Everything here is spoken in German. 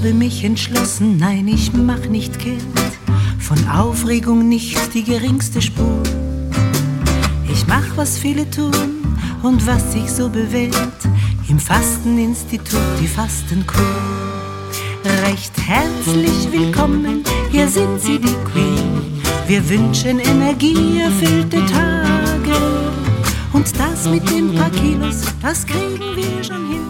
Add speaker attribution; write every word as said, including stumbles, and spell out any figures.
Speaker 1: habe mich entschlossen, nein, ich mach nicht kehrt, von Aufregung nicht die geringste Spur. Ich mach, was viele tun und was sich so bewährt, im Fasteninstitut die Fastenkur. Recht herzlich willkommen, hier sind Sie, die Queen. Wir wünschen energieerfüllte Tage und das mit den paar Kilos, das kriegen wir schon hin.